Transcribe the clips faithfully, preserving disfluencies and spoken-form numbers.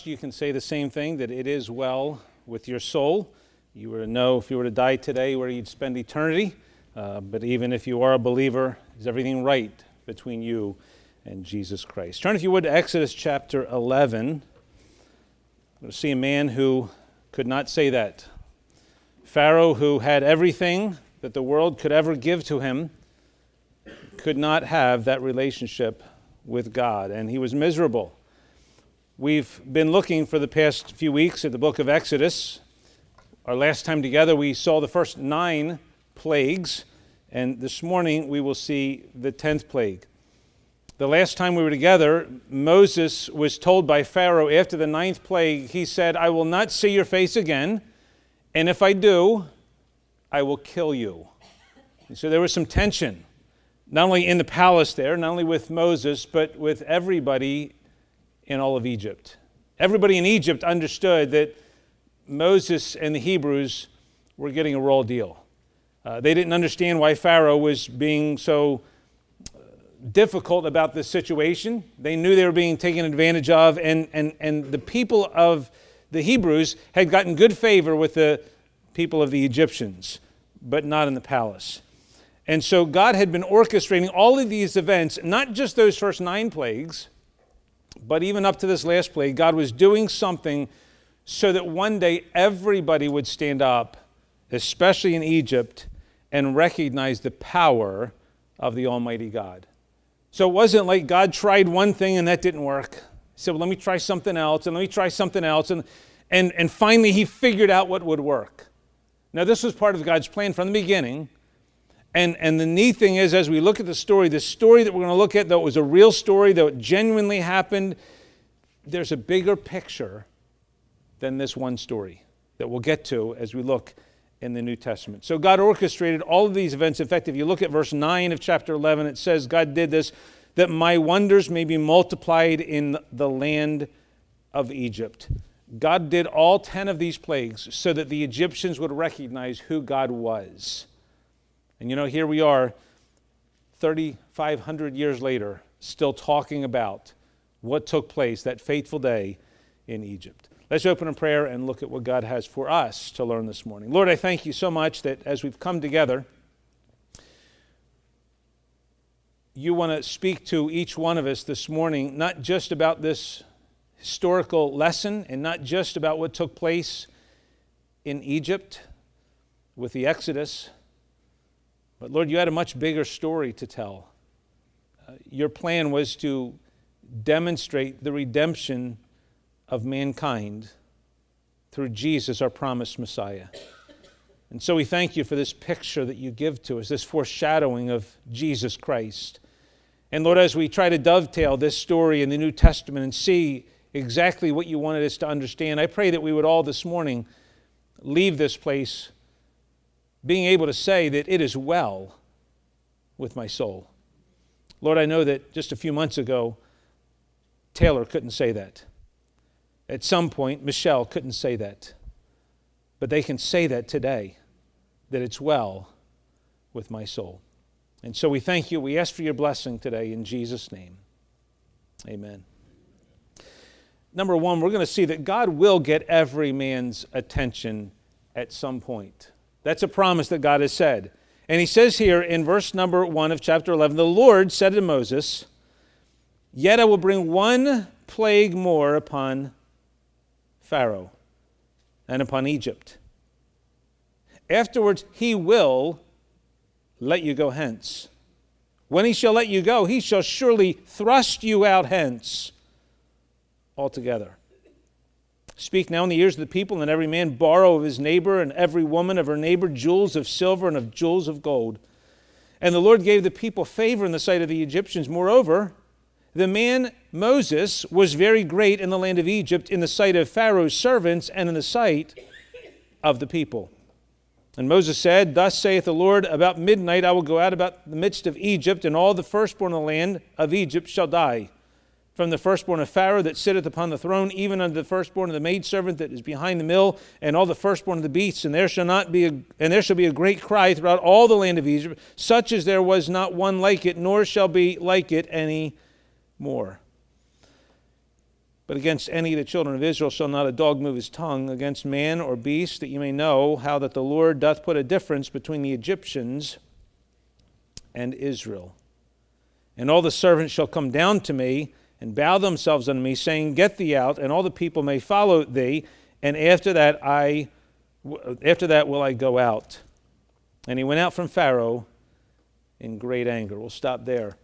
trust you can say the same thing, that it is well with your soul. You were to know if you were to die today where you'd spend eternity. Uh, but even if you are a believer, is everything right between you and Jesus Christ? Turn, if you would, to Exodus chapter eleven. We'll see a man who could not say that. Pharaoh, who had everything that the world could ever give to him, could not have that relationship with God, and he was miserable. We've been looking for the past few weeks at the book of Exodus. Our last time together, we saw the first nine plagues, and this morning we will see the tenth plague. The last time we were together, Moses was told by Pharaoh after the ninth plague, he said, "I will not see your face again, and if I do, I will kill you." And so there was some tension, not only in the palace there, not only with Moses, but with everybody in all of Egypt. Everybody in Egypt understood that Moses and the Hebrews were getting a raw deal. Uh, they didn't understand why Pharaoh was being so difficult about this situation. They knew they were being taken advantage of, and, and, and the people of the Hebrews had gotten good favor with the people of the Egyptians, but not in the palace. And so God had been orchestrating all of these events, not just those first nine plagues, but even up to this last plague. God was doing something so that one day everybody would stand up, especially in Egypt, and recognize the power of the Almighty God. So it wasn't like God tried one thing and that didn't work. He said, well, let me try something else, and let me try something else. And, and, and finally, he figured out what would work. Now, this was part of God's plan from the beginning. And, and the neat thing is, as we look at the story, the story that we're going to look at, though it was a real story, though it genuinely happened, there's a bigger picture than this one story that we'll get to as we look in the New Testament. So God orchestrated all of these events. In fact, if you look at verse nine of chapter eleven, it says, God did this, that my wonders may be multiplied in the land of Egypt. God did all ten of these plagues so that the Egyptians would recognize who God was. And you know, here we are, thirty-five hundred years later, still talking about what took place that fateful day in Egypt. Let's open in prayer and look at what God has for us to learn this morning. Lord, I thank you so much that as we've come together, you want to speak to each one of us this morning, not just about this historical lesson and not just about what took place in Egypt with the Exodus, but Lord, you had a much bigger story to tell. Uh, your plan was to demonstrate the redemption of mankind through Jesus, our promised Messiah. And so we thank you for this picture that you give to us, this foreshadowing of Jesus Christ. And Lord, as we try to dovetail this story in the New Testament and see exactly what you wanted us to understand, I pray that we would all this morning leave this place being able to say that it is well with my soul. Lord, I know that just a few months ago, Taylor couldn't say that. At some point, Michelle couldn't say that. But they can say that today, that it's well with my soul. And so we thank you. We ask for your blessing today in Jesus' name. Amen. Number one, we're going to see that God will get every man's attention at some point. That's a promise that God has said. And he says here in verse number one of chapter eleven, the Lord said to Moses, yet I will bring one plague more upon Pharaoh and upon Egypt. Afterwards, he will let you go hence. When he shall let you go, he shall surely thrust you out hence altogether. Speak now in the ears of the people, and let every man borrow of his neighbor and every woman of her neighbor jewels of silver and of jewels of gold. And the Lord gave the people favor in the sight of the Egyptians. Moreover, the man Moses was very great in the land of Egypt, in the sight of Pharaoh's servants and in the sight of the people. And Moses said, thus saith the Lord, about midnight I will go out about the midst of Egypt, and all the firstborn of the land of Egypt shall die. From the firstborn of Pharaoh that sitteth upon the throne, even unto the firstborn of the maidservant that is behind the mill, and all the firstborn of the beasts, and there shall not be a, and there shall be a great cry throughout all the land of Egypt, such as there was not one like it, nor shall be like it any more. But against any of the children of Israel shall not a dog move his tongue, against man or beast, that you may know how that the Lord doth put a difference between the Egyptians and Israel. And all the servants shall come down to me, and bow themselves unto me, saying, Get thee out, and all the people may follow thee, and after that I, after that will I go out. And he went out from Pharaoh in great anger. We'll stop there.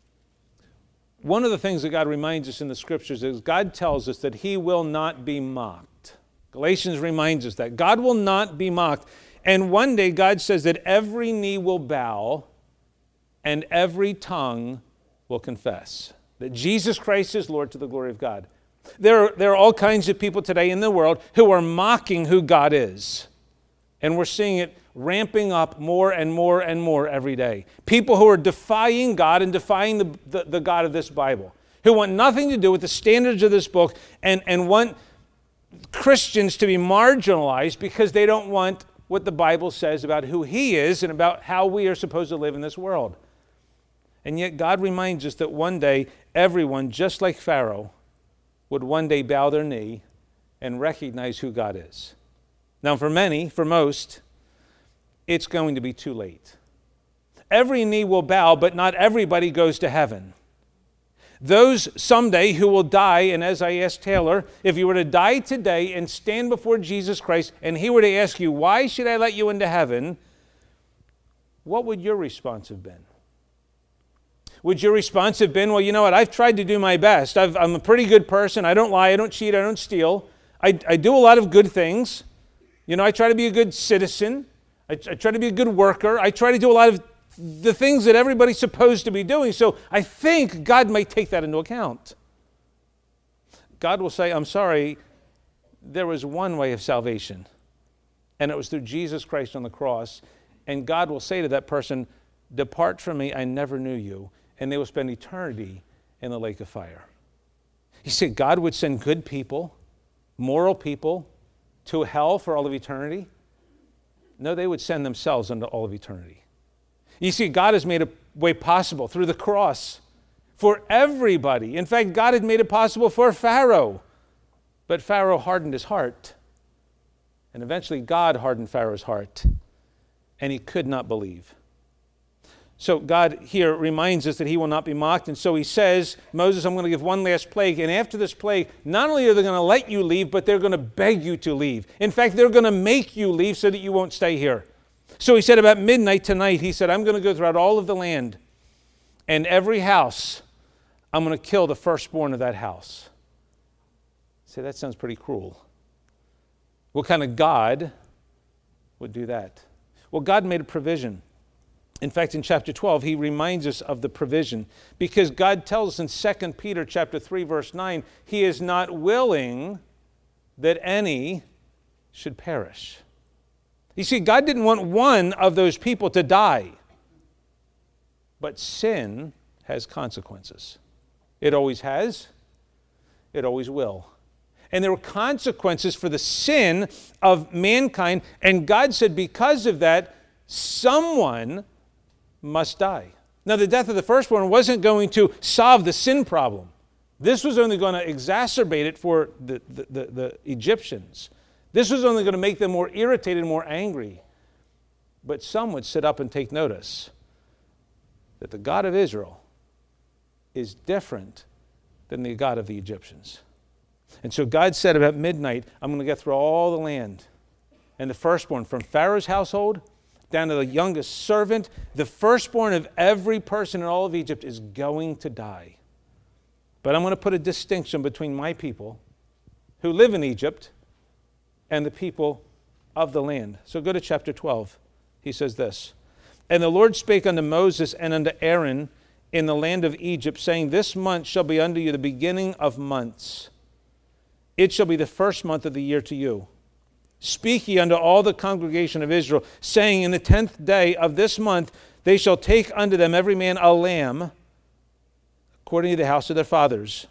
One of the things that God reminds us in the Scriptures is God tells us that he will not be mocked. Galatians reminds us that God will not be mocked. And one day God says that every knee will bow and every tongue will confess that Jesus Christ is Lord to the glory of God. There are, there are all kinds of people today in the world who are mocking who God is. And we're seeing it ramping up more and more and more every day. People who are defying God and defying the, the, the God of this Bible, who want nothing to do with the standards of this book and, and want Christians to be marginalized because they don't want what the Bible says about who he is and about how we are supposed to live in this world. And yet God reminds us that one day everyone, just like Pharaoh, would one day bow their knee and recognize who God is. Now, for many, for most, it's going to be too late. Every knee will bow, but not everybody goes to heaven. Those someday who will die, and as I asked Taylor, if you were to die today and stand before Jesus Christ, and he were to ask you, why should I let you into heaven? What would your response have been? Would your response have been, well, you know what, I've tried to do my best. I've, I'm a pretty good person. I don't lie, I don't cheat, I don't steal. I, I do a lot of good things. You know, I try to be a good citizen. I, I try to be a good worker. I try to do a lot of the things that everybody's supposed to be doing. So I think God might take that into account. God will say, I'm sorry, there was one way of salvation, and it was through Jesus Christ on the cross. And God will say to that person, depart from me, I never knew you. And they will spend eternity in the lake of fire. You see, God would send good people, moral people, to hell for all of eternity? No, they would send themselves into all of eternity. You see, God has made a way possible through the cross for everybody. In fact, God had made it possible for Pharaoh. But Pharaoh hardened his heart. And eventually God hardened Pharaoh's heart. And he could not believe. So God here reminds us that he will not be mocked. And so he says, Moses, I'm going to give one last plague. And after this plague, not only are they going to let you leave, but they're going to beg you to leave. In fact, they're going to make you leave so that you won't stay here. So he said about midnight tonight, he said, I'm going to go throughout all of the land. And every house, I'm going to kill the firstborn of that house. Say, that sounds pretty cruel. What kind of God would do that? Well, God made a provision. In fact, in chapter twelve, he reminds us of the provision because God tells us in Second Peter chapter three, verse nine, he is not willing that any should perish. You see, God didn't want one of those people to die. But sin has consequences. It always has. It always will. And there were consequences for the sin of mankind. And God said because of that, someone must die. Now, the death of the firstborn wasn't going to solve the sin problem. This was only going to exacerbate it for the, the, the, the Egyptians. This was only going to make them more irritated and more angry. But some would sit up and take notice that the God of Israel is different than the God of the Egyptians. And so God said about midnight, I'm going to get through all the land. And the firstborn from Pharaoh's household down to the youngest servant, the firstborn of every person in all of Egypt is going to die. But I'm going to put a distinction between my people who live in Egypt and the people of the land. So go to chapter twelve. He says this, and the Lord spake unto Moses and unto Aaron in the land of Egypt, saying, this month shall be unto you the beginning of months. It shall be the first month of the year to you. Speak ye unto all the congregation of Israel, saying, in the tenth day of this month they shall take unto them every man a lamb, according to the house of their fathers,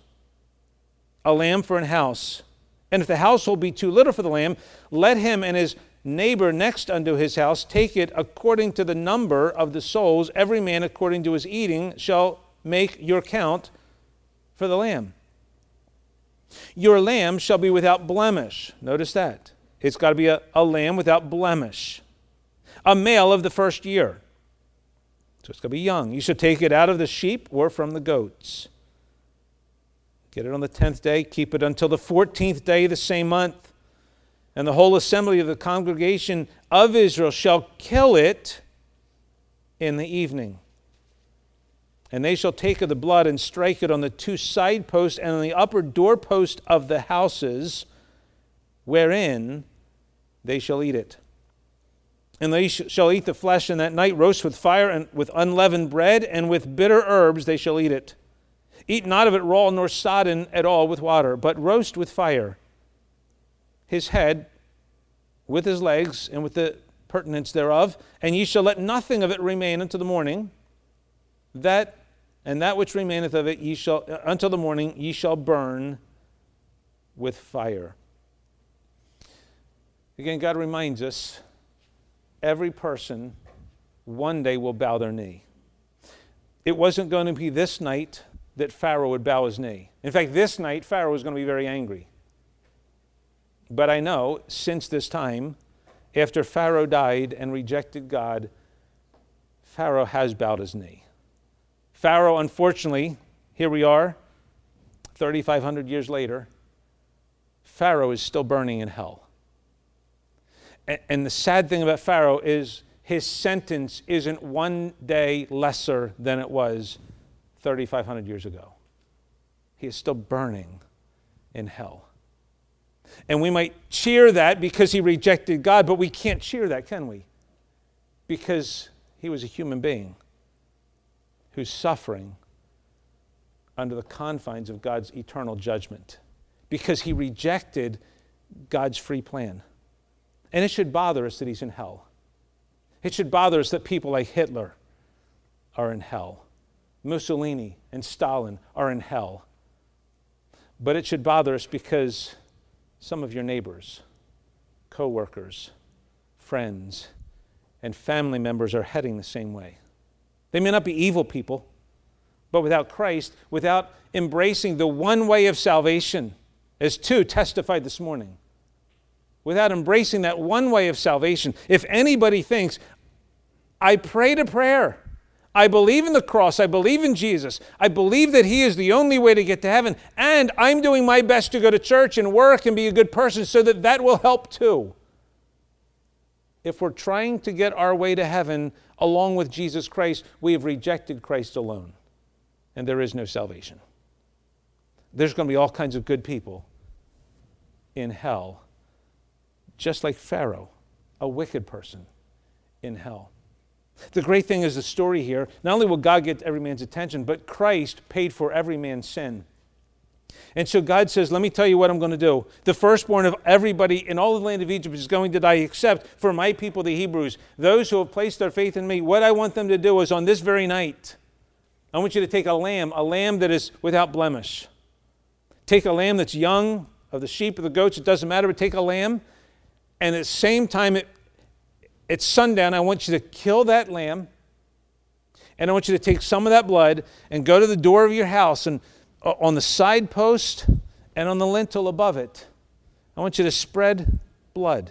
a lamb for an house. And if the household be too little for the lamb, let him and his neighbor next unto his house take it according to the number of the souls. Every man according to his eating shall make your count for the lamb. Your lamb shall be without blemish. Notice that. It's got to be a, a lamb without blemish. A male of the first year. So it's going to be young. You should take it out of the sheep or from the goats. Get it on the tenth day. Keep it until the fourteenth day of the same month. And the whole assembly of the congregation of Israel shall kill it in the evening. And they shall take of the blood and strike it on the two side posts and on the upper doorpost of the houses, wherein they shall eat it. And they sh- shall eat the flesh in that night, roast with fire and with unleavened bread, and with bitter herbs they shall eat it. Eat not of it raw nor sodden at all with water, but roast with fire. His head with his legs and with the pertinence thereof, and ye shall let nothing of it remain until the morning. That and that which remaineth of it ye shall uh, until the morning ye shall burn with fire. Again, God reminds us, every person one day will bow their knee. It wasn't going to be this night that Pharaoh would bow his knee. In fact, this night Pharaoh was going to be very angry. But I know since this time, after Pharaoh died and rejected God, Pharaoh has bowed his knee. Pharaoh, unfortunately, here we are, thirty-five hundred years later, Pharaoh is still burning in hell. And the sad thing about Pharaoh is his sentence isn't one day lesser than it was thirty-five hundred years ago. He is still burning in hell. And we might cheer that because he rejected God, but we can't cheer that, can we? Because he was a human being who's suffering under the confines of God's eternal judgment because he rejected God's free plan. And it should bother us that he's in hell. It should bother us that people like Hitler are in hell. Mussolini and Stalin are in hell. But it should bother us because some of your neighbors, co-workers, friends, and family members are heading the same way. They may not be evil people, but without Christ, without embracing the one way of salvation, as two testified this morning, without embracing that one way of salvation, if anybody thinks, I prayed a prayer, I believe in the cross, I believe in Jesus, I believe that he is the only way to get to heaven, and I'm doing my best to go to church and work and be a good person so that that will help too. If we're trying to get our way to heaven along with Jesus Christ, we have rejected Christ alone, and there is no salvation. There's going to be all kinds of good people in hell, just like Pharaoh, a wicked person in hell. The great thing is the story here, not only will God get every man's attention, but Christ paid for every man's sin. And so God says, let me tell you what I'm going to do. The firstborn of everybody in all the land of Egypt is going to die, except for my people, the Hebrews, those who have placed their faith in me. What I want them to do is on this very night, I want you to take a lamb, a lamb that is without blemish. Take a lamb that's young, of the sheep or the goats, it doesn't matter, but take a lamb, and at the same time, it, at sundown, I want you to kill that lamb, and I want you to take some of that blood and go to the door of your house, and on the side post and on the lintel above it, I want you to spread blood.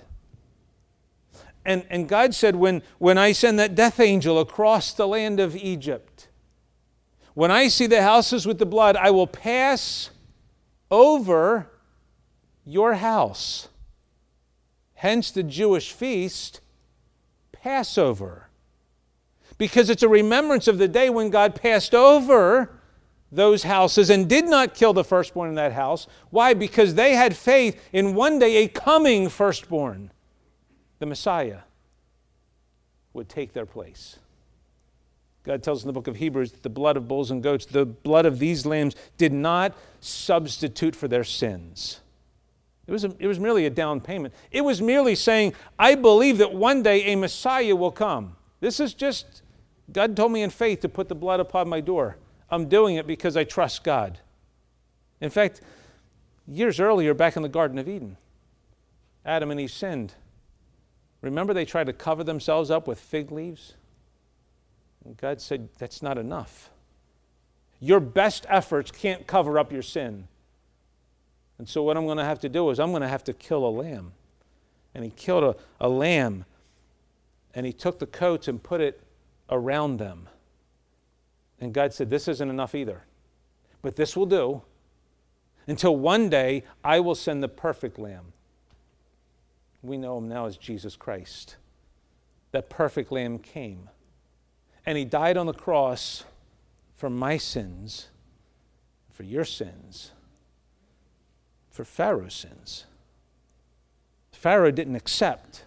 And, and God said, when, when I send that death angel across the land of Egypt, when I see the houses with the blood, I will pass over your house. Hence the Jewish feast, Passover. Because it's a remembrance of the day when God passed over those houses and did not kill the firstborn in that house. Why? Because they had faith in one day a coming firstborn, the Messiah, would take their place. God tells in the book of Hebrews that the blood of bulls and goats, the blood of these lambs, did not substitute for their sins. It was, a, it was merely a down payment. It was merely saying, I believe that one day a Messiah will come. This is just, God told me in faith to put the blood upon my door. I'm doing it because I trust God. In fact, years earlier, back in the Garden of Eden, Adam and Eve sinned. Remember, they tried to cover themselves up with fig leaves? And God said, that's not enough. Your best efforts can't cover up your sin. And so what I'm going to have to do is I'm going to have to kill a lamb. And he killed a, a lamb, and he took the coats and put it around them. And God said, this isn't enough either, but this will do until one day I will send the perfect lamb. We know him now as Jesus Christ. That perfect lamb came, and he died on the cross for my sins, for your sins, for Pharaoh's sins. Pharaoh didn't accept.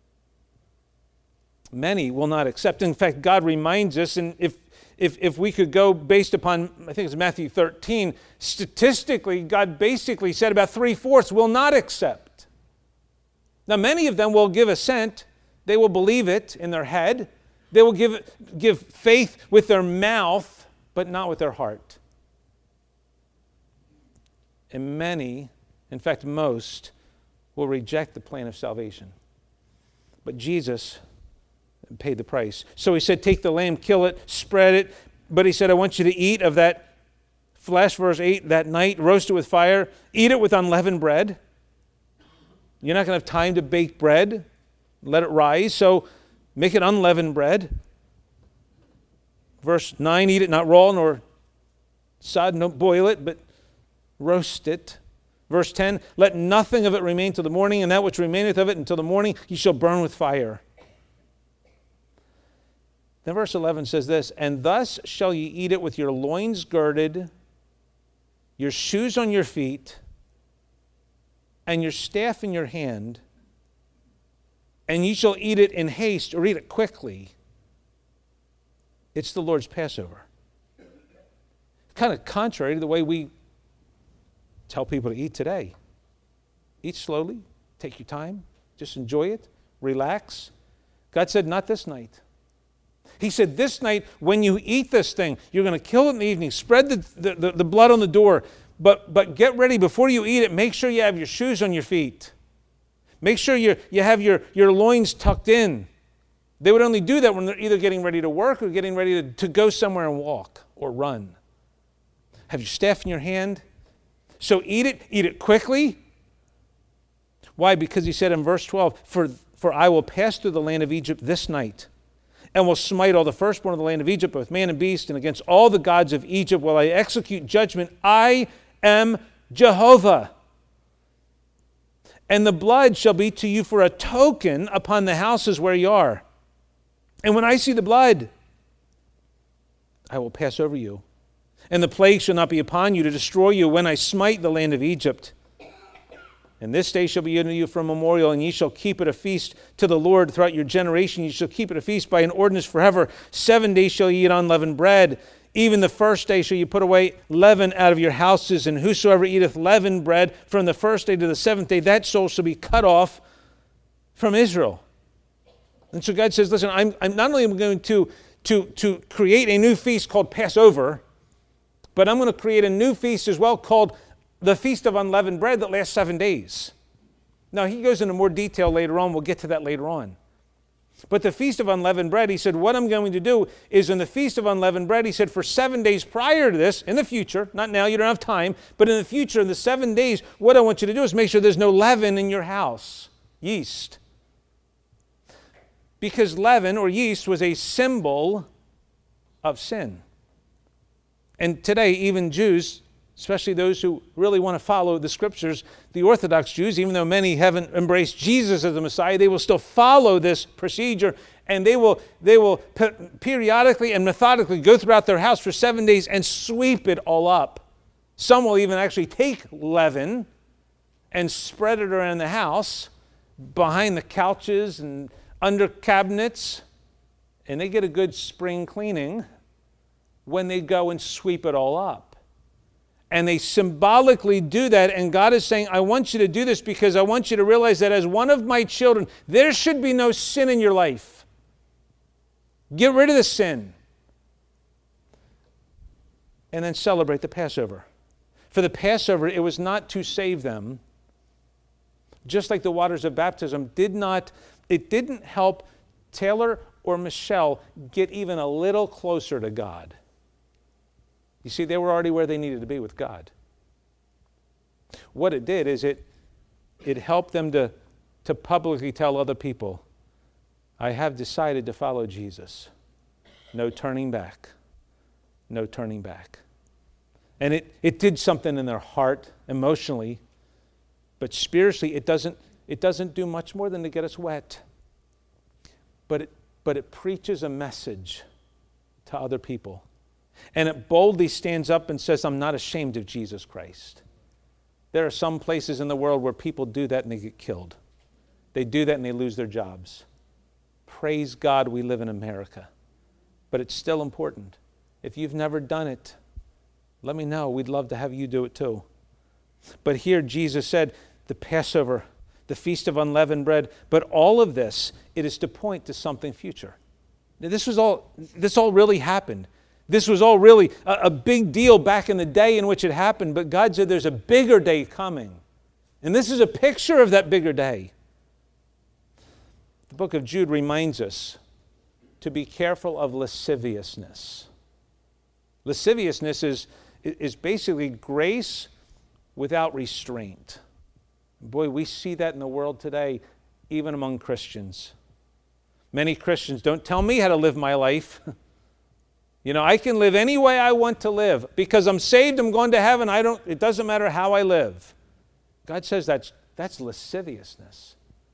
Many will not accept. In fact, God reminds us, and if if if we could go based upon, I think it's Matthew thirteen, statistically, God basically said about three-fourths will not accept. Now, many of them will give assent. They will believe it in their head. They will give give faith with their mouth, but not with their heart. And many, in fact most, will reject the plan of salvation. But Jesus paid the price. So he said, take the lamb, kill it, spread it. But he said, I want you to eat of that flesh, verse eight, that night, roast it with fire, eat it with unleavened bread. You're not going to have time to bake bread, let it rise, so make it unleavened bread. Verse nine, eat it not raw nor sodden, don't boil it, but roast it. Verse ten, let nothing of it remain till the morning, and that which remaineth of it until the morning ye shall burn with fire. Then verse eleven says this, and thus shall ye eat it with your loins girded, your shoes on your feet, and your staff in your hand, and ye shall eat it in haste, or eat it quickly. It's the Lord's Passover. Kind of contrary to the way we tell people to eat today. Eat slowly, take your time, just enjoy it, relax. God said, not this night. He said, this night, when you eat this thing, you're going to kill it in the evening, spread the, the, the, the blood on the door, but, but get ready, before you eat it, make sure you have your shoes on your feet. Make sure you you have your, your loins tucked in. They would only do that when they're either getting ready to work or getting ready to, to go somewhere and walk or run. Have your staff in your hand. So eat it, eat it quickly. Why? Because he said in verse twelve, for, for I will pass through the land of Egypt this night, and will smite all the firstborn of the land of Egypt, both man and beast, and against all the gods of Egypt will I execute judgment. I am Jehovah. And the blood shall be to you for a token upon the houses where you are. And when I see the blood, I will pass over you. And the plague shall not be upon you to destroy you when I smite the land of Egypt. And this day shall be unto you for a memorial, and ye shall keep it a feast to the Lord throughout your generation. Ye shall keep it a feast by an ordinance forever. Seven days shall ye eat unleavened bread. Even the first day shall you put away leaven out of your houses, and whosoever eateth leavened bread from the first day to the seventh day, that soul shall be cut off from Israel. And so God says, listen, I'm, I'm not only going to, to, to create a new feast called Passover, but I'm going to create a new feast as well called the Feast of Unleavened Bread that lasts seven days. Now, he goes into more detail later on. We'll get to that later on. But the Feast of Unleavened Bread, he said, what I'm going to do is in the Feast of Unleavened Bread, he said, for seven days prior to this, in the future, not now, you don't have time, but in the future, in the seven days, what I want you to do is make sure there's no leaven in your house, yeast. Because leaven or yeast was a symbol of sin. And today, even Jews, especially those who really want to follow the Scriptures, the Orthodox Jews, even though many haven't embraced Jesus as the Messiah, they will still follow this procedure, and they will they will periodically and methodically go throughout their house for seven days and sweep it all up. Some will even actually take leaven and spread it around the house, behind the couches and under cabinets, and they get a good spring cleaning when they go and sweep it all up. And they symbolically do that, and God is saying, I want you to do this because I want you to realize that as one of my children, there should be no sin in your life. Get rid of the sin. And then celebrate the Passover. For the Passover, it was not to save them. Just like the waters of baptism did not, it didn't help Taylor or Michelle get even a little closer to God. You see, they were already where they needed to be with God. What it did is it it helped them to, to publicly tell other people, I have decided to follow Jesus. No turning back. No turning back. And it, it did something in their heart emotionally, but spiritually it doesn't it doesn't do much more than to get us wet. But it but it preaches a message to other people. And it boldly stands up and says, I'm not ashamed of Jesus Christ. There are some places in the world where people do that and they get killed. They do that and they lose their jobs. Praise God we live in America. But it's still important. If you've never done it, let me know. We'd love to have you do it too. But here Jesus said, the Passover, the Feast of Unleavened Bread, but all of this, it is to point to something future. Now, this was all, this all really happened. This was all really a, a big deal back in the day in which it happened, but God said there's a bigger day coming. And this is a picture of that bigger day. The book of Jude reminds us to be careful of lasciviousness. Lasciviousness is, is basically grace without restraint. Boy, we see that in the world today, even among Christians. Many Christians don't tell me how to live my life. You know, I can live any way I want to live. Because I'm saved, I'm going to heaven. I don't, it doesn't matter how I live. God says that's, that's lasciviousness.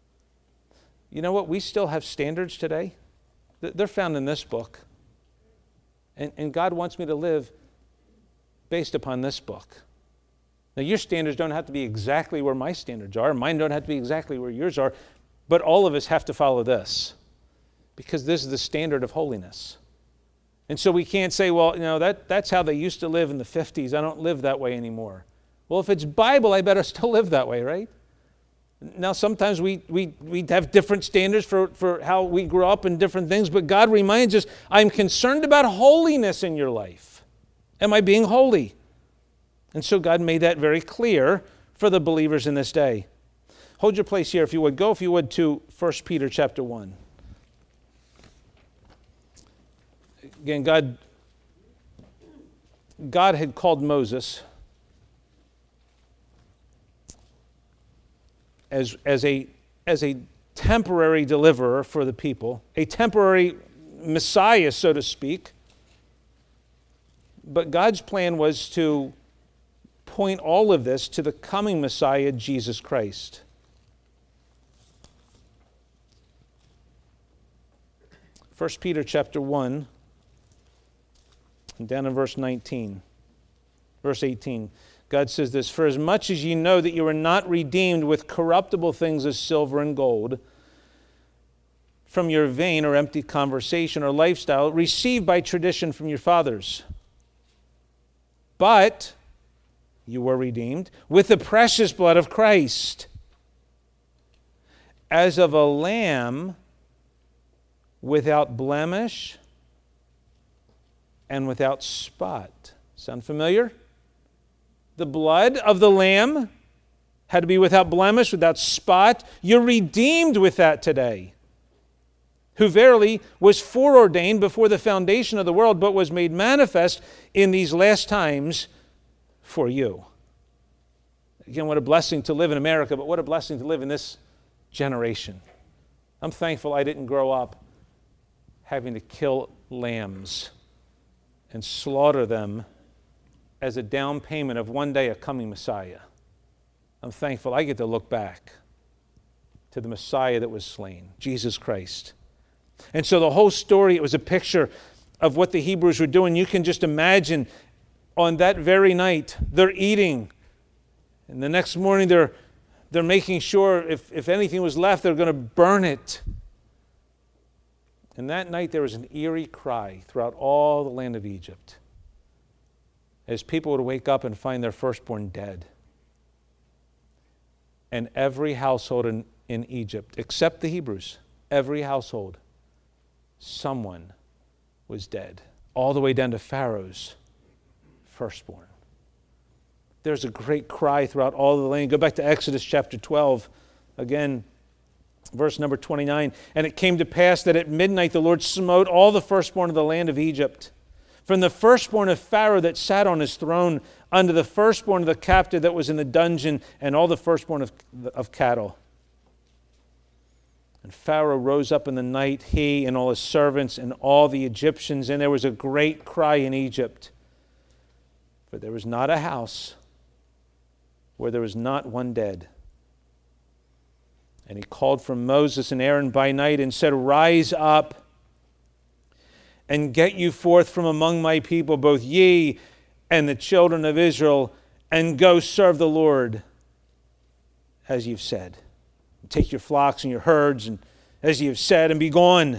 You know what? We still have standards today. They're found in this book. And, and God wants me to live based upon this book. Now, your standards don't have to be exactly where my standards are. Mine don't have to be exactly where yours are. But all of us have to follow this. Because this is the standard of holiness. And so we can't say, well, you know, that, that's how they used to live in the fifties. I don't live that way anymore. Well, if it's Bible, I better still live that way, right? Now, sometimes we, we, we have different standards for, for how we grew up and different things, but God reminds us, I'm concerned about holiness in your life. Am I being holy? And so God made that very clear for the believers in this day. Hold your place here, if you would. Go, if you would, to First Peter chapter one. Again, God, God had called Moses as, as, a, as a temporary deliverer for the people, a temporary Messiah, so to speak. But God's plan was to point all of this to the coming Messiah, Jesus Christ. First Peter chapter one, and down in verse nineteen, verse eighteen, God says this, for as much as ye know that you are not redeemed with corruptible things as silver and gold, from your vain or empty conversation or lifestyle, received by tradition from your fathers, but you were redeemed with the precious blood of Christ, as of a lamb without blemish and without spot. Sound familiar? The blood of the lamb had to be without blemish, without spot. You're redeemed with that today. Who verily was foreordained before the foundation of the world, but was made manifest in these last times for you. Again, what a blessing to live in America, but what a blessing to live in this generation. I'm thankful I didn't grow up having to kill lambs and slaughter them as a down payment of one day a coming Messiah. I'm thankful I get to look back to the Messiah that was slain, Jesus Christ. And so the whole story, it was a picture of what the Hebrews were doing. You can just imagine on that very night, they're eating. And the next morning, they're, they're making sure if, if anything was left, they're going to burn it. And that night, there was an eerie cry throughout all the land of Egypt as people would wake up and find their firstborn dead. And every household in, in Egypt, except the Hebrews, every household, someone was dead, all the way down to Pharaoh's firstborn. There's a great cry throughout all the land. Go back to Exodus chapter twelve, again, verse number twenty-nine. And it came to pass that at midnight the Lord smote all the firstborn of the land of Egypt, From the firstborn of Pharaoh that sat on his throne, unto the firstborn of the captive that was in the dungeon, and all the firstborn of, of cattle. And Pharaoh rose up in the night, he and all his servants and all the Egyptians, and there was a great cry in Egypt. For there was not a house where there was not one dead. And he called for Moses and Aaron by night and said, Rise up and get you forth from among my people, both ye and the children of Israel, and go serve the Lord as you've said. Take your flocks and your herds, and as you've said, and be gone.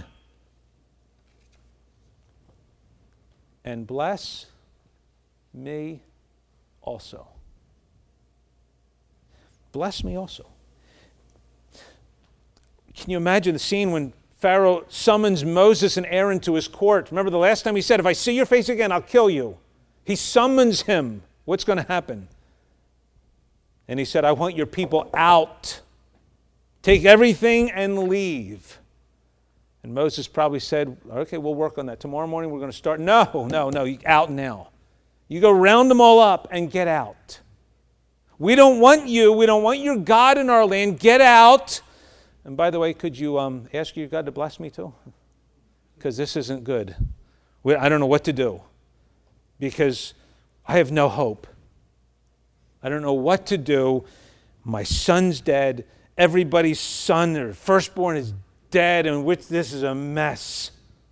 And bless me also. Bless me also. Can you imagine the scene when Pharaoh summons Moses and Aaron to his court? Remember the last time he said, if I see your face again, I'll kill you. He summons him. What's going to happen? And he said, I want your people out. Take everything and leave. And Moses probably said, okay, we'll work on that. Tomorrow morning we're going to start. No, no, no, out now. You go round them all up and get out. We don't want you. We don't want your God in our land. Get out. And by the way, could you um, ask your God to bless me too? Because this isn't good. We, I don't know what to do. Because I have no hope. I don't know what to do. My son's dead. Everybody's son or firstborn is dead, and which this is a mess.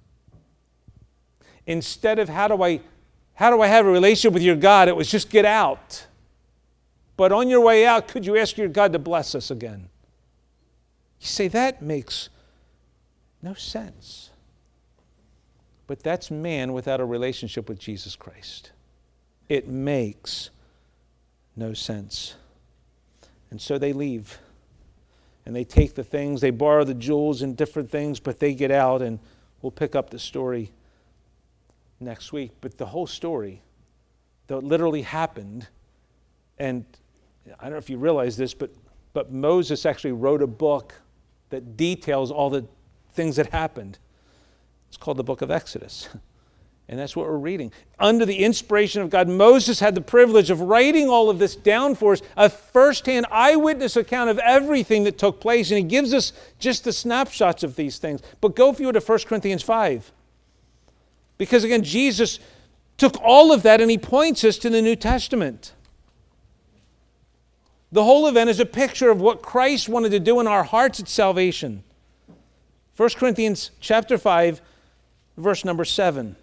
Instead of how do I how do I have a relationship with your God, it was just get out. But on your way out, could you ask your God to bless us again? You say, that makes no sense. But that's man without a relationship with Jesus Christ. It makes no sense. And so they leave. And they take the things, they borrow the jewels and different things, but they get out, and we'll pick up the story next week. But the whole story, though it literally happened, and I don't know if you realize this, but, but Moses actually wrote a book that details all the things that happened. It's called the book of Exodus. And that's what we're reading. Under the inspiration of God, Moses had the privilege of writing all of this down for us, a first-hand eyewitness account of everything that took place. And he gives us just the snapshots of these things. But go, if you would, to First Corinthians five. Because again, Jesus took all of that and he points us to the New Testament. The whole event is a picture of what Christ wanted to do in our hearts at salvation. First Corinthians chapter five, verse number seven.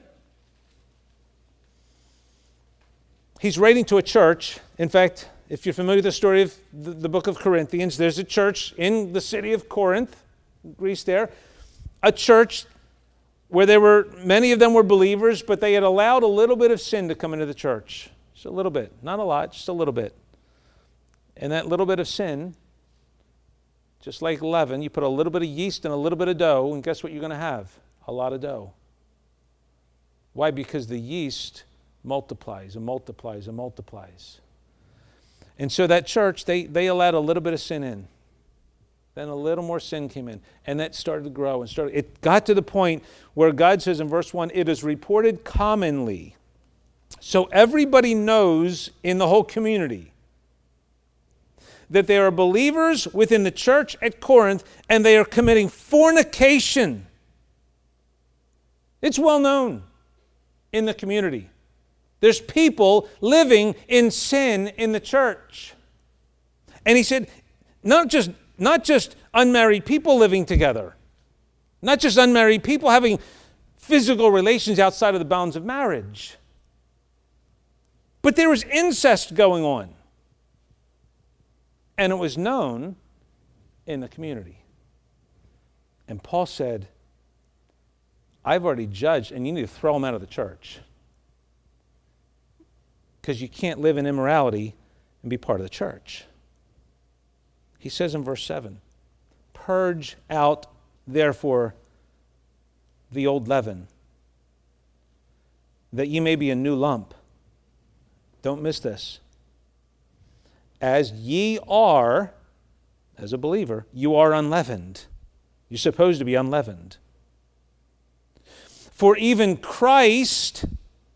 He's writing to a church. In fact, if you're familiar with the story of the, the book of Corinthians, there's a church in the city of Corinth, Greece there, a church where there were, many of them were believers, but they had allowed a little bit of sin to come into the church. Just a little bit. Not a lot, just a little bit. And that little bit of sin, just like leaven, you put a little bit of yeast and a little bit of dough, and guess what you're going to have? A lot of dough. Why? Because the yeast multiplies and multiplies and multiplies. And so that church, they, they allowed a little bit of sin in. Then a little more sin came in. And that started to grow and started. It got to the point where God says in verse one, it is reported commonly. So everybody knows in the whole community that there are believers within the church at Corinth and they are committing fornication. It's well known in the community. There's people living in sin in the church. And he said, not just, not just unmarried people living together, not just unmarried people having physical relations outside of the bounds of marriage, but there was incest going on. And it was known in the community. And Paul said, I've already judged, and you need to throw them out of the church. Because you can't live in immorality and be part of the church. He says in verse seven, purge out, therefore, the old leaven, that ye may be a new lump. Don't miss this. As ye are, as a believer, you are unleavened. You're supposed to be unleavened. For even Christ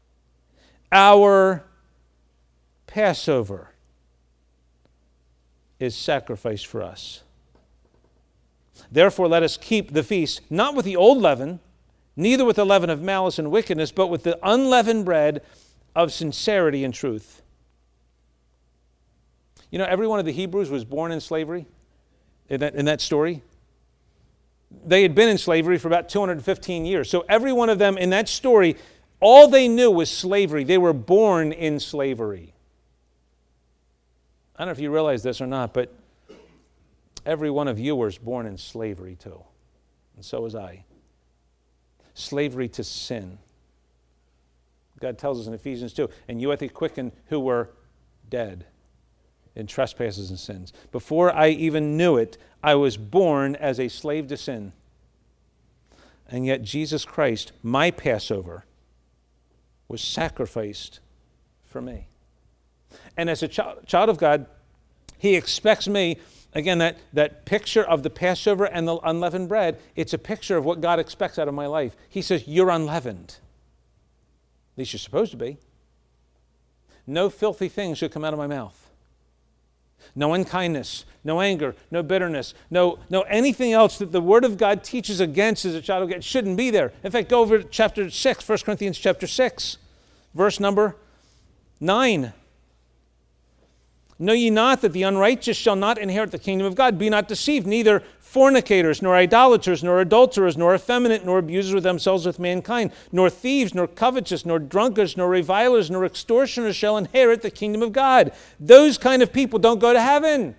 our Passover is sacrificed for us. Therefore, let us keep the feast, not with the old leaven, neither with the leaven of malice and wickedness, but with the unleavened bread of sincerity and truth. You know, every one of the Hebrews was born in slavery in that, in that story. They had been in slavery for about two hundred fifteen years. So every one of them in that story, all they knew was slavery. They were born in slavery. I don't know if you realize this or not, but every one of you was born in slavery too. And so was I. Slavery to sin. God tells us in Ephesians two, and you hath he quickened who were dead in trespasses and sins. Before I even knew it, I was born as a slave to sin. And yet Jesus Christ, my Passover, was sacrificed for me. And as a child, child of God, he expects me, again, that, that picture of the Passover and the unleavened bread, it's a picture of what God expects out of my life. He says, you're unleavened. At least you're supposed to be. No filthy thing should come out of my mouth. No unkindness, no anger, no bitterness, no, no anything else that the Word of God teaches against as a child of God shouldn't be there. In fact, go over to chapter six, First Corinthians chapter six, verse number nine. Know ye not that the unrighteous shall not inherit the kingdom of God? Be not deceived, neither fornicators, nor idolaters, nor adulterers, nor effeminate, nor abusers of themselves with mankind, nor thieves, nor covetous, nor drunkards, nor revilers, nor extortioners shall inherit the kingdom of God. Those kind of people don't go to heaven.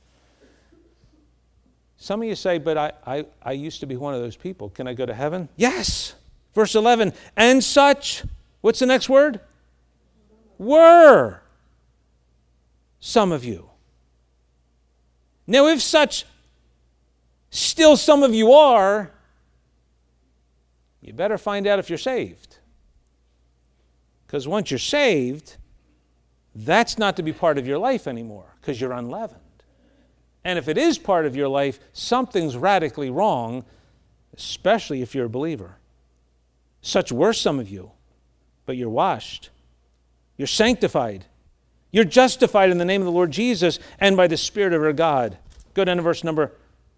Some of you say, but I, I, I used to be one of those people. Can I go to heaven? Yes. Verse eleven, and such, what's the next word? Were some of you. Now, if such still some of you are, you better find out if you're saved. Because once you're saved, that's not to be part of your life anymore, because you're unleavened. And if it is part of your life, something's radically wrong, especially if you're a believer. Such were some of you, but you're washed. You're sanctified. You're justified in the name of the Lord Jesus and by the Spirit of our God. Go down to verse number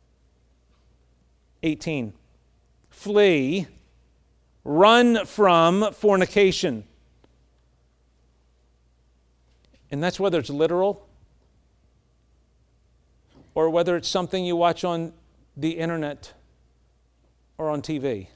eighteen. Flee, run from fornication. And that's whether it's literal or whether it's something you watch on the internet or on T V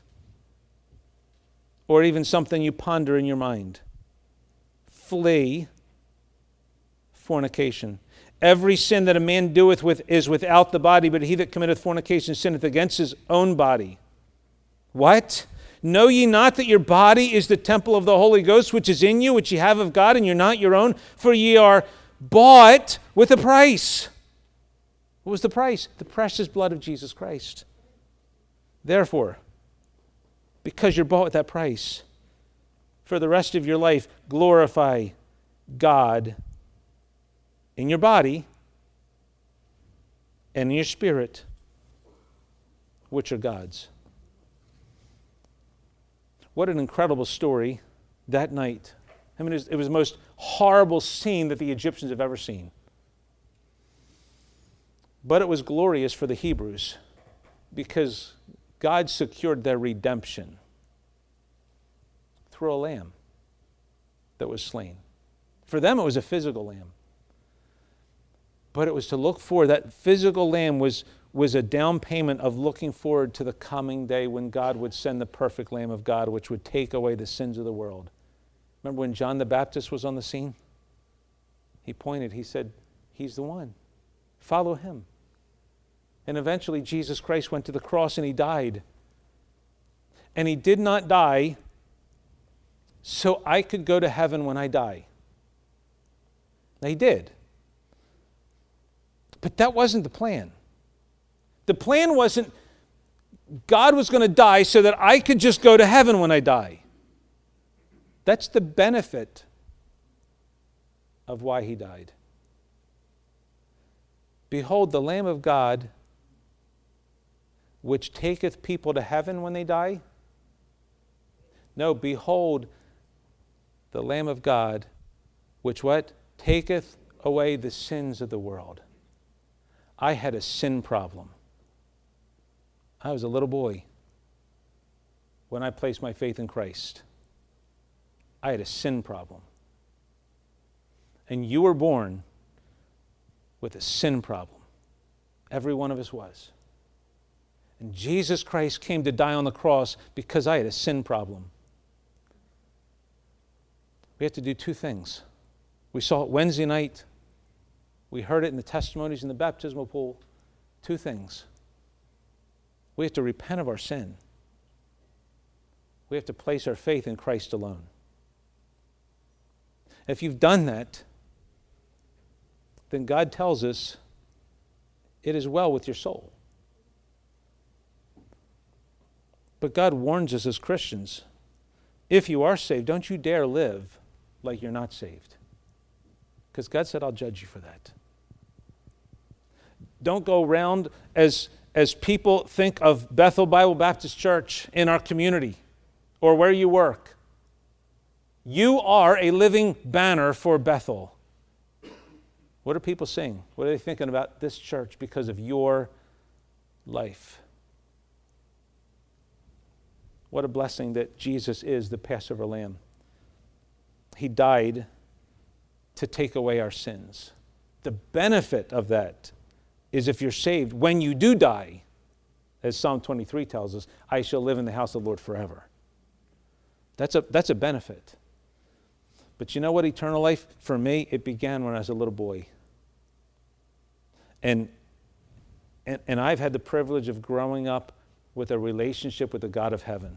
or even something you ponder in your mind. Flee fornication. Every sin that a man doeth with is without the body, but he that committeth fornication sinneth against his own body. What? Know ye not that your body is the temple of the Holy Ghost, which is in you, which ye have of God, and you're not your own? For ye are bought with a price. What was the price? The precious blood of Jesus Christ. Therefore, because you're bought with that price, for the rest of your life, glorify God in your body and in your spirit, which are God's. What an incredible story that night. I mean, it was, it was the most horrible scene that the Egyptians have ever seen. But it was glorious for the Hebrews because God secured their redemption through a lamb that was slain. For them, it was a physical lamb. But it was to look forward. That physical lamb was, was a down payment of looking forward to the coming day when God would send the perfect Lamb of God, which would take away the sins of the world. Remember when John the Baptist was on the scene? He pointed, he said, he's the one. Follow him. And eventually Jesus Christ went to the cross and he died. And he did not die so I could go to heaven when I die. Now, he did. But that wasn't the plan. The plan wasn't God was going to die so that I could just go to heaven when I die. That's the benefit of why he died. Behold, the Lamb of God, which taketh people to heaven when they die. No, behold, the Lamb of God, which what? Taketh away the sins of the world. I had a sin problem. I was a little boy when I placed my faith in Christ. I had a sin problem. And you were born with a sin problem. Every one of us was. And Jesus Christ came to die on the cross because I had a sin problem. We have to do two things. We saw it Wednesday night. We heard it in the testimonies in the baptismal pool. Two things. We have to repent of our sin. We have to place our faith in Christ alone. If you've done that, then God tells us it is well with your soul. But God warns us as Christians, if you are saved, don't you dare live like you're not saved. Because God said, I'll judge you for that. Don't go around as, as people think of Bethel Bible Baptist Church in our community or where you work. You are a living banner for Bethel. What are people saying? What are they thinking about this church because of your life? What a blessing that Jesus is the Passover Lamb. He died to take away our sins. The benefit of that is if you're saved, when you do die, as Psalm twenty-three tells us, I shall live in the house of the Lord forever. That's a, that's a benefit. But you know what, eternal life? For me, it began when I was a little boy. And, and, and I've had the privilege of growing up with a relationship with the God of heaven.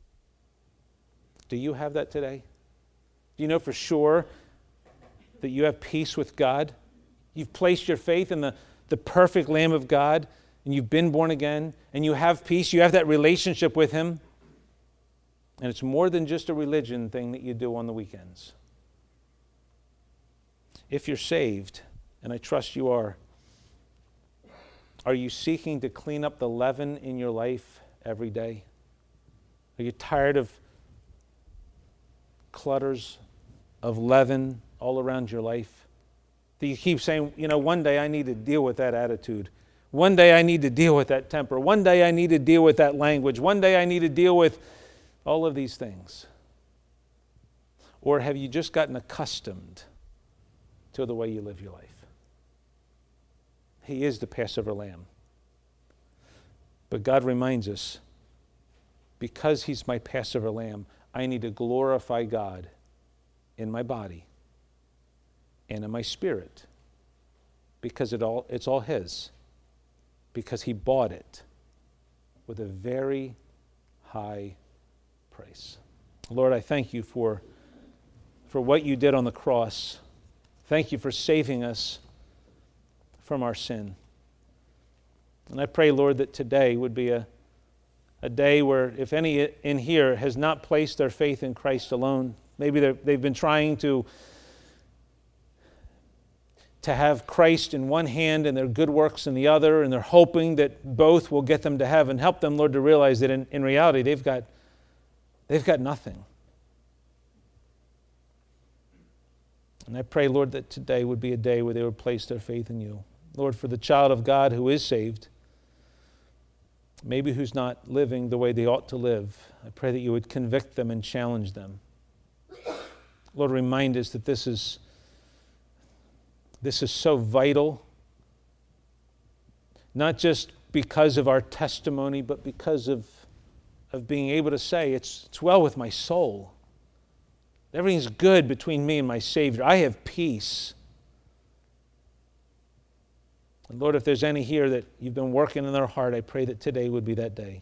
Do you have that today? Do you know for sure that you have peace with God? You've placed your faith in the, the perfect Lamb of God, and you've been born again, and you have peace. You have that relationship with Him. And it's more than just a religion thing that you do on the weekends. If you're saved, and I trust you are, are you seeking to clean up the leaven in your life every day? Are you tired of clutters of leaven all around your life? Do you keep saying, you know, one day I need to deal with that attitude. One day I need to deal with that temper. One day I need to deal with that language. One day I need to deal with all of these things. Or have you just gotten accustomed to the way you live your life? He is the Passover Lamb. But God reminds us, because He's my Passover Lamb, I need to glorify God in my body and in my spirit, because it all it's all His, because He bought it with a very high price. Lord, I thank You for, for what You did on the cross. Thank You for saving us from our sin. And I pray, Lord, that today would be a, a day where if any in here has not placed their faith in Christ alone, maybe they've been trying to, to have Christ in one hand and their good works in the other, and they're hoping that both will get them to heaven. Help them, Lord, to realize that in, in reality they've got, they've got nothing. And I pray, Lord, that today would be a day where they would place their faith in You. Lord, for the child of God who is saved, maybe who's not living the way they ought to live, I pray that You would convict them and challenge them. Lord, remind us that this is, this is so vital, not just because of our testimony, but because of, of being able to say, it's, it's well with my soul. Everything's good between me and my Savior. I have peace. And Lord, if there's any here that You've been working in their heart, I pray that today would be that day.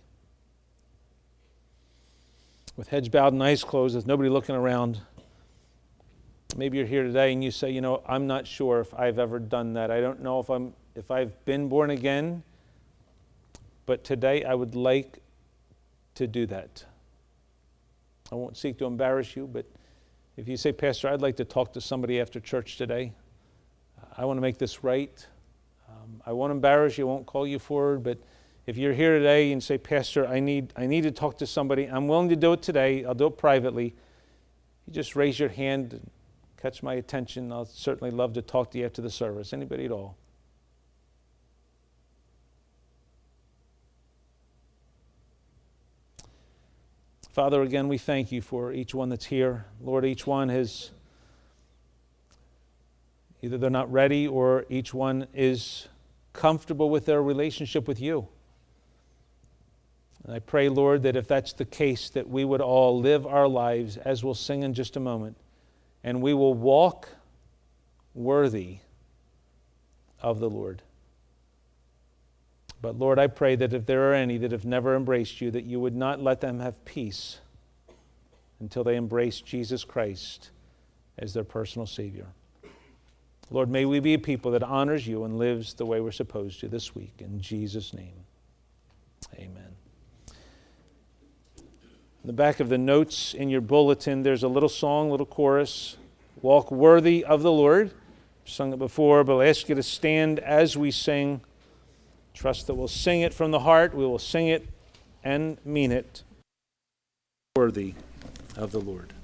With heads bowed and eyes closed, with nobody looking around, maybe you're here today and you say, you know, I'm not sure if I've ever done that. I don't know if I'm if I've been born again, but today I would like to do that. I won't seek to embarrass you, but if you say, Pastor, I'd like to talk to somebody after church today. I want to make this right. Um, I won't embarrass you, I won't call you forward, but if you're here today and say, Pastor, I need I need to talk to somebody, I'm willing to do it today, I'll do it privately. You just raise your hand and catch my attention. I'll certainly love to talk to you after the service. Anybody at all? Father, again, we thank you for each one that's here. Lord, each one has, either they're not ready or each one is comfortable with their relationship with you. And I pray, Lord, that if that's the case, that we would all live our lives, as we'll sing in just a moment, and we will walk worthy of the Lord. But Lord, I pray that if there are any that have never embraced you, that you would not let them have peace until they embrace Jesus Christ as their personal Savior. Lord, may we be a people that honors you and lives the way we're supposed to this week. In Jesus' name, amen. In the back of the notes in your bulletin, there's a little song, little chorus, Walk Worthy of the Lord. I've sung it before, but I'll ask you to stand as we sing. Trust that we'll sing it from the heart. We will sing it and mean it. Worthy of the Lord.